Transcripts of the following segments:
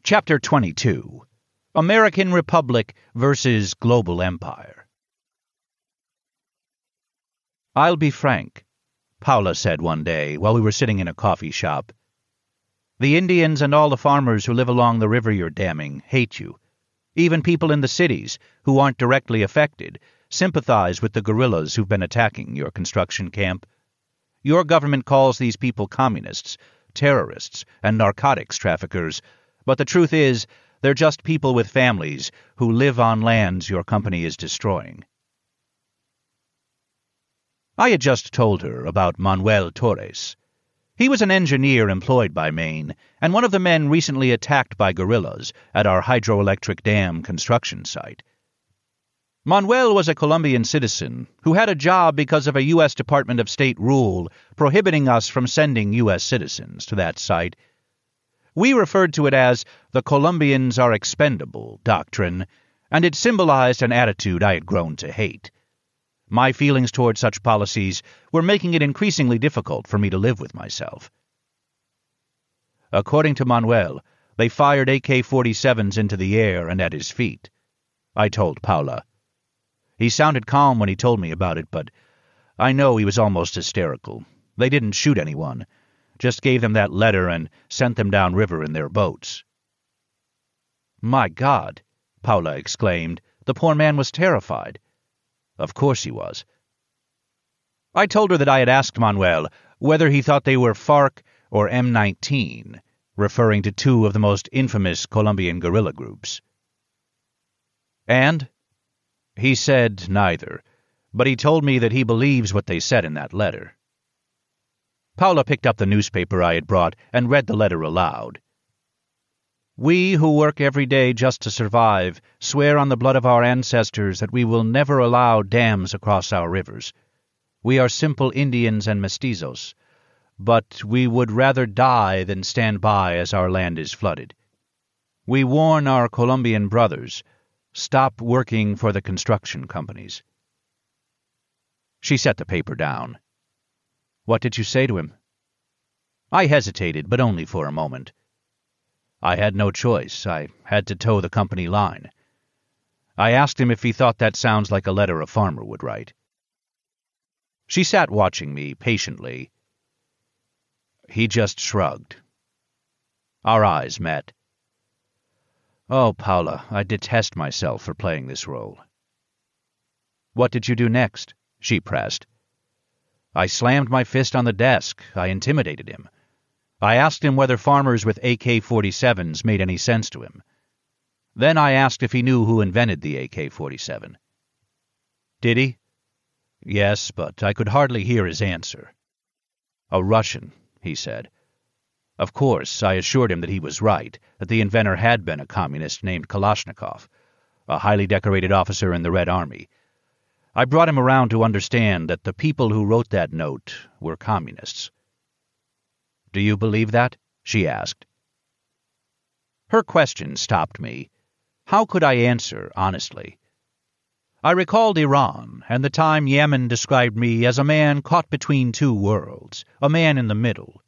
Chapter 22. American Republic versus Global Empire. "I'll be frank," Paula said one day while we were sitting in a coffee shop. "The Indians and all the farmers who live along the river you're damming hate you. Even people in the cities, who aren't directly affected, sympathize with the guerrillas who've been attacking your construction camp. Your government calls these people communists, terrorists, and narcotics traffickers, but the truth is, they're just people with families who live on lands your company is destroying." I had just told her about Manuel Torres. He was an engineer employed by Maine, and one of the men recently attacked by guerrillas at our hydroelectric dam construction site. Manuel was a Colombian citizen who had a job because of a U.S. Department of State rule prohibiting us from sending U.S. citizens to that site. We referred to it as the Colombians are expendable doctrine, and it symbolized an attitude I had grown to hate. My feelings toward such policies were making it increasingly difficult for me to live with myself. According to Manuel, they fired AK-47s into the air and at his feet, I told Paula. He sounded calm when he told me about it, but I know he was almost hysterical. They didn't shoot anyone, just gave them that letter and sent them downriver in their boats. "My God," Paula exclaimed. "The poor man was terrified." Of course he was. I told her that I had asked Manuel whether he thought they were FARC or M19, referring to two of the most infamous Colombian guerrilla groups. "And?" He said neither, but he told me that he believes what they said in that letter. Paula picked up the newspaper I had brought and read the letter aloud. "We who work every day just to survive swear on the blood of our ancestors that we will never allow dams across our rivers. We are simple Indians and mestizos, but we would rather die than stand by as our land is flooded. We warn our Colombian brothers, stop working for the construction companies." She set the paper down. "What did you say to him?" I hesitated, but only for a moment. I had no choice. I had to toe the company line. I asked him if he thought that sounds like a letter a farmer would write. She sat watching me patiently. He just shrugged. Our eyes met. "Oh, Paula, I detest myself for playing this role." "What did you do next?" she pressed. I slammed my fist on the desk. I intimidated him. I asked him whether farmers with AK-47s made any sense to him. Then I asked if he knew who invented the AK-47. Did he? Yes, but I could hardly hear his answer. "A Russian," he said. Of course, I assured him that he was right, that the inventor had been a communist named Kalashnikov, a highly decorated officer in the Red Army. I brought him around to understand that the people who wrote that note were communists. "Do you believe that?" she asked. Her question stopped me. How could I answer honestly? I recalled Iran and the time Yemen described me as a man caught between two worlds, a man in the middle.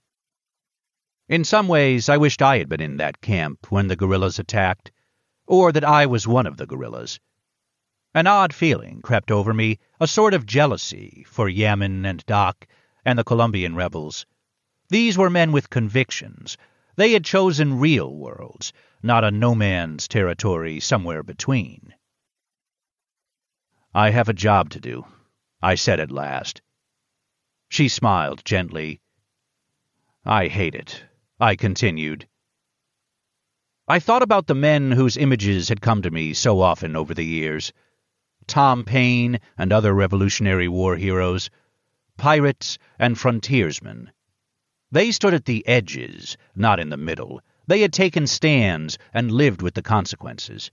In some ways, I wished I had been in that camp when the guerrillas attacked, or that I was one of the guerrillas. An odd feeling crept over me, a sort of jealousy for Yemen and Doc and the Colombian rebels. These were men with convictions. They had chosen real worlds, not a no-man's territory somewhere between. "I have a job to do," I said at last. She smiled gently. "I hate it," I continued. I thought about the men whose images had come to me so often over the years. Tom Paine and other Revolutionary War heroes, pirates and frontiersmen. They stood at the edges, not in the middle. They had taken stands and lived with the consequences.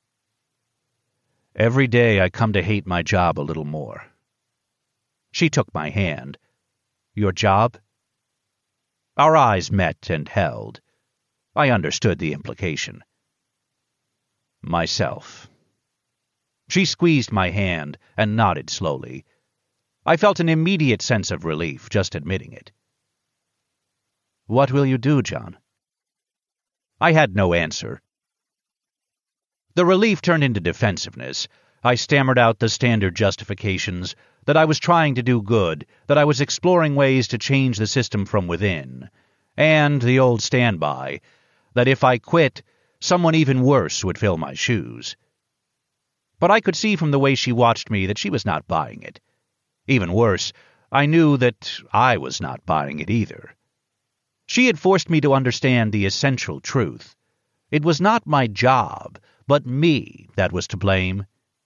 Every day I come to hate my job a little more. She took my hand. "Your job?" Our eyes met and held. I understood the implication. "Myself." She squeezed my hand and nodded slowly. I felt an immediate sense of relief just admitting it. "What will you do, John?" I had no answer. The relief turned into defensiveness. I stammered out the standard justifications, that I was trying to do good, that I was exploring ways to change the system from within, and the old standby, that if I quit, someone even worse would fill my shoes. But I could see from the way she watched me that she was not buying it. Even worse, I knew that I was not buying it either. She had forced me to understand the essential truth. It was not my job, but me that was to blame.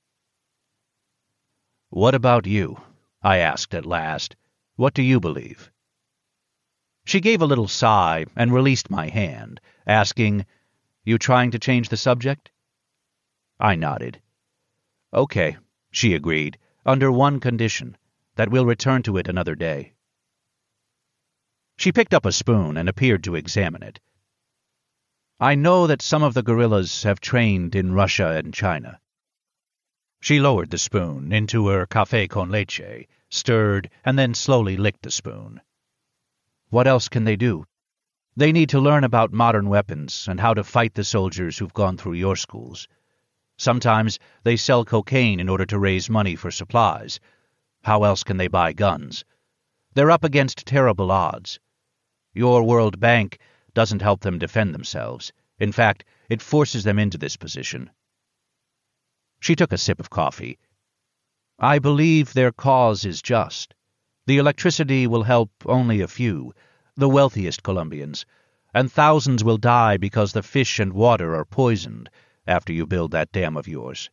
"What about you?" I asked at last. "What do you believe?" She gave a little sigh and released my hand, asking, "You trying to change the subject?" I nodded. "Okay," she agreed, "under one condition, that we'll return to it another day." She picked up a spoon and appeared to examine it. "I know that some of the guerrillas have trained in Russia and China." She lowered the spoon into her café con leche, stirred, and then slowly licked the spoon. "What else can they do? They need to learn about modern weapons and how to fight the soldiers who've gone through your schools. Sometimes they sell cocaine in order to raise money for supplies. How else can they buy guns? They're up against terrible odds. Your World Bank doesn't help them defend themselves. In fact, it forces them into this position." She took a sip of coffee. "I believe their cause is just. The electricity will help only a few, the wealthiest Colombians, and thousands will die because the fish and water are poisoned after you build that dam of yours."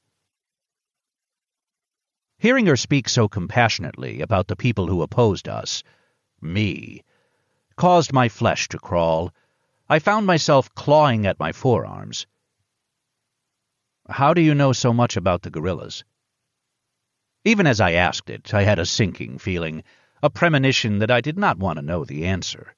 Hearing her speak so compassionately about the people who opposed us, me, caused my flesh to crawl. I found myself clawing at my forearms. "How do you know so much about the guerrillas?" Even as I asked it, I had a sinking feeling, a premonition that I did not want to know the answer.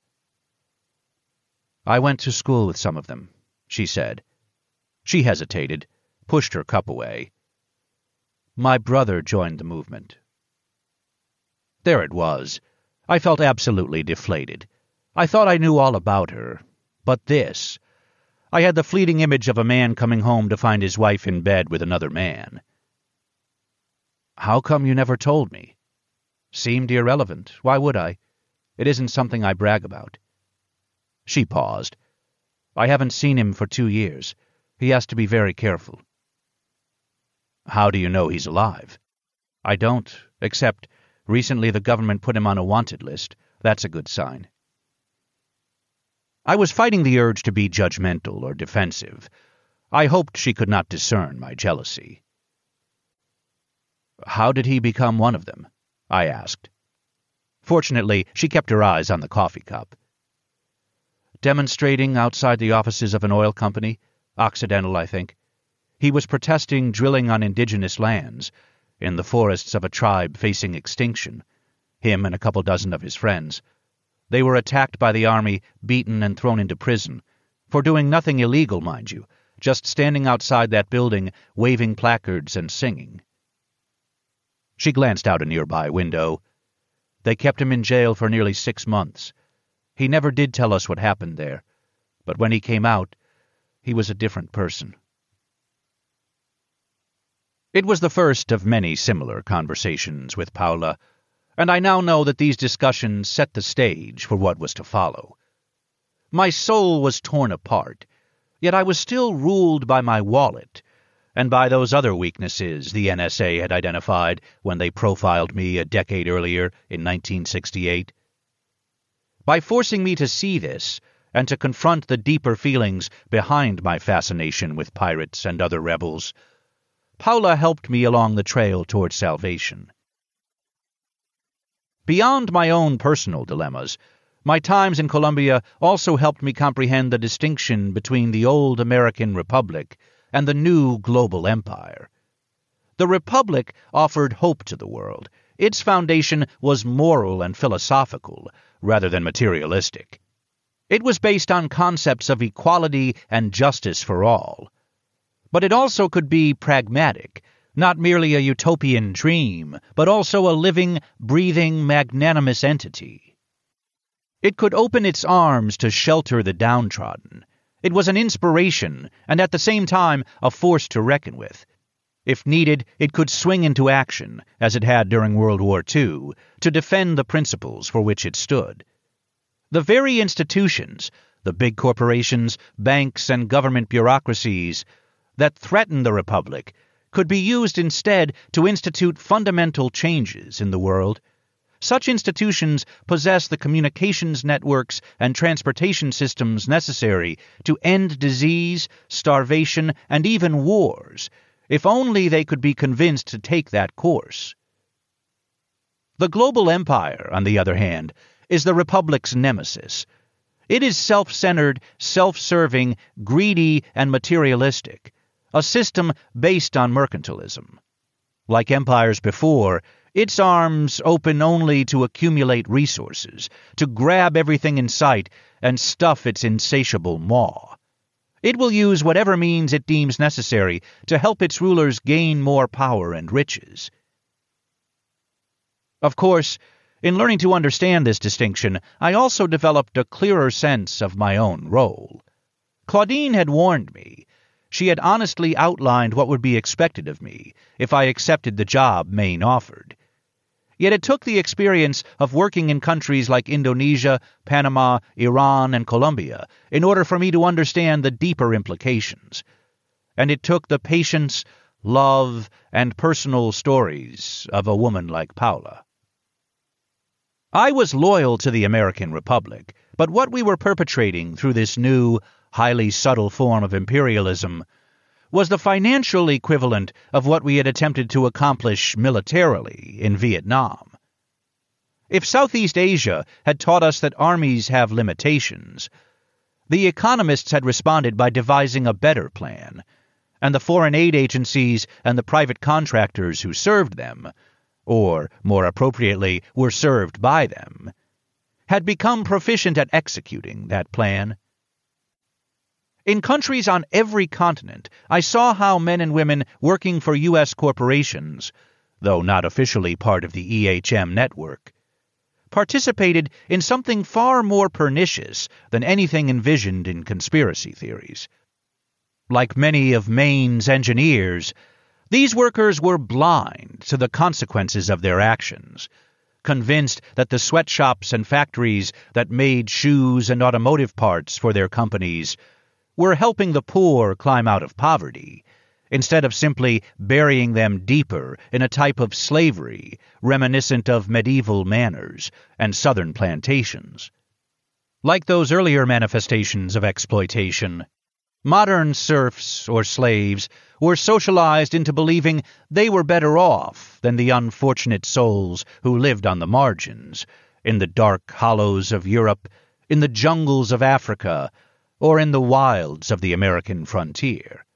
"I went to school with some of them," she said. She hesitated, pushed her cup away. "My brother joined the movement." There it was. I felt absolutely deflated. I thought I knew all about her. But this... I had the fleeting image of a man coming home to find his wife in bed with another man. "How come you never told me?" "Seemed irrelevant. Why would I? It isn't something I brag about." She paused. "I haven't seen him for 2 years. He has to be very careful." "How do you know he's alive?" "I don't, except recently the government put him on a wanted list. That's a good sign." I was fighting the urge to be judgmental or defensive. I hoped she could not discern my jealousy. "How did he become one of them?" I asked. Fortunately, she kept her eyes on the coffee cup. "Demonstrating outside the offices of an oil company. Occidental, I think. He was protesting drilling on indigenous lands, in the forests of a tribe facing extinction. Him and a couple dozen of his friends. They were attacked by the army, beaten and thrown into prison, for doing nothing illegal, mind you, just standing outside that building, waving placards and singing." She glanced out a nearby window. "They kept him in jail for nearly 6 months. He never did tell us what happened there, but when he came out, he was a different person." It was the first of many similar conversations with Paula, and I now know that these discussions set the stage for what was to follow. My soul was torn apart, yet I was still ruled by my wallet, and by those other weaknesses the NSA had identified when they profiled me a decade earlier in 1968. By forcing me to see this, and to confront the deeper feelings behind my fascination with pirates and other rebels, Paula helped me along the trail toward salvation. Beyond my own personal dilemmas, my times in Colombia also helped me comprehend the distinction between the old American Republic and the new global empire. The Republic offered hope to the world. Its foundation was moral and philosophical, rather than materialistic. It was based on concepts of equality and justice for all. But it also could be pragmatic, not merely a utopian dream, but also a living, breathing, magnanimous entity. It could open its arms to shelter the downtrodden. It was an inspiration, and at the same time a force to reckon with. If needed, it could swing into action, as it had during World War II, to defend the principles for which it stood. The very institutions, the big corporations, banks, and government bureaucracies that threaten the Republic could be used instead to institute fundamental changes in the world. Such institutions possess the communications networks and transportation systems necessary to end disease, starvation, and even wars, if only they could be convinced to take that course. The global empire, on the other hand, is the Republic's nemesis. It is self-centered, self-serving, greedy, and materialistic, a system based on mercantilism. Like empires before, its arms open only to accumulate resources, to grab everything in sight and stuff its insatiable maw. It will use whatever means it deems necessary to help its rulers gain more power and riches. Of course, in learning to understand this distinction, I also developed a clearer sense of my own role. Claudine had warned me. She had honestly outlined what would be expected of me if I accepted the job Maine offered. Yet it took the experience of working in countries like Indonesia, Panama, Iran, and Colombia in order for me to understand the deeper implications. And it took the patience, love, and personal stories of a woman like Paula. I was loyal to the American Republic, but what we were perpetrating through this new, highly subtle form of imperialism was the financial equivalent of what we had attempted to accomplish militarily in Vietnam. If Southeast Asia had taught us that armies have limitations, the economists had responded by devising a better plan, and the foreign aid agencies and the private contractors who served them, or, more appropriately, were served by them, had become proficient at executing that plan. In countries on every continent, I saw how men and women working for U.S. corporations, though not officially part of the EHM network, participated in something far more pernicious than anything envisioned in conspiracy theories. Like many of Maine's engineers, these workers were blind to the consequences of their actions, convinced that the sweatshops and factories that made shoes and automotive parts for their companies were helping the poor climb out of poverty, instead of simply burying them deeper in a type of slavery reminiscent of medieval manors and southern plantations. Like those earlier manifestations of exploitation, modern serfs or slaves were socialized into believing they were better off than the unfortunate souls who lived on the margins, in the dark hollows of Europe, in the jungles of Africa, or in the wilds of the American frontier.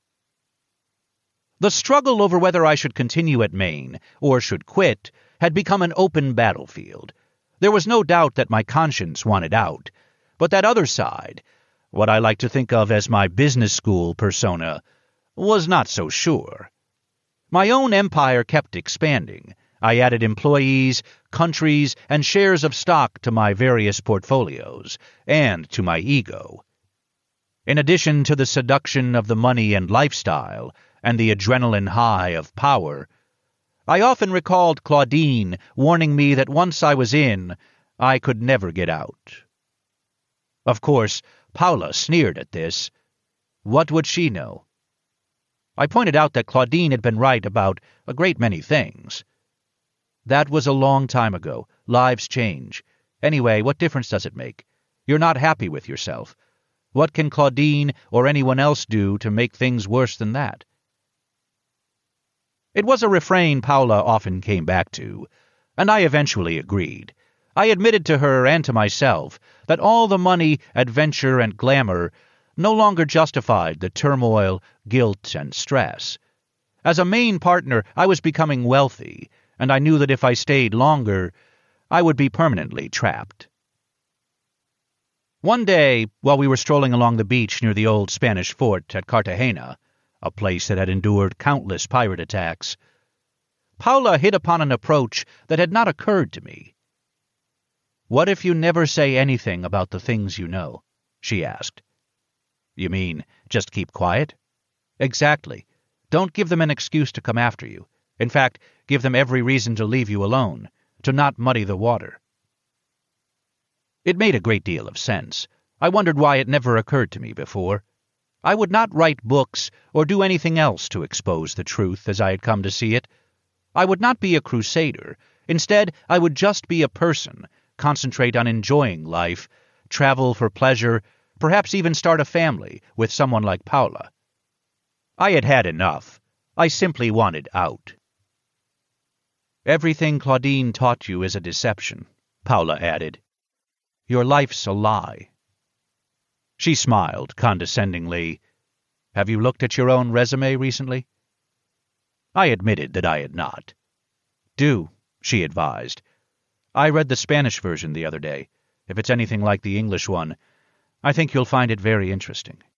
The struggle over whether I should continue at Maine or should quit had become an open battlefield. There was no doubt that my conscience wanted out, but that other side, what I like to think of as my business school persona, was not so sure. My own empire kept expanding. I added employees, countries, and shares of stock to my various portfolios, and to my ego. In addition to the seduction of the money and lifestyle, and the adrenaline high of power, I often recalled Claudine warning me that once I was in, I could never get out. Of course, Paula sneered at this. What would she know? I pointed out that Claudine had been right about a great many things. That was a long time ago. Lives change. Anyway, what difference does it make? You're not happy with yourself. What can Claudine or anyone else do to make things worse than that? It was a refrain Paula often came back to, and I eventually agreed. I admitted to her and to myself that all the money, adventure, and glamour no longer justified the turmoil, guilt, and stress. As a Maine partner, I was becoming wealthy, and I knew that if I stayed longer, I would be permanently trapped. One day, while we were strolling along the beach near the old Spanish fort at Cartagena, a place that had endured countless pirate attacks, Paula hit upon an approach that had not occurred to me. "What if you never say anything about the things you know?" she asked. You mean, just keep quiet? Exactly. Don't give them an excuse to come after you. In fact, give them every reason to leave you alone, to not muddy the water. It made a great deal of sense. I wondered why it never occurred to me before. I would not write books or do anything else to expose the truth as I had come to see it. I would not be a crusader. Instead, I would just be a person, concentrate on enjoying life, travel for pleasure, perhaps even start a family with someone like Paula. I had had enough. I simply wanted out. Everything Claudine taught you is a deception, Paula added. Your life's a lie. She smiled condescendingly. Have you looked at your own resume recently? I admitted that I had not. Do, she advised. I read the Spanish version the other day. If it's anything like the English one, I think you'll find it very interesting.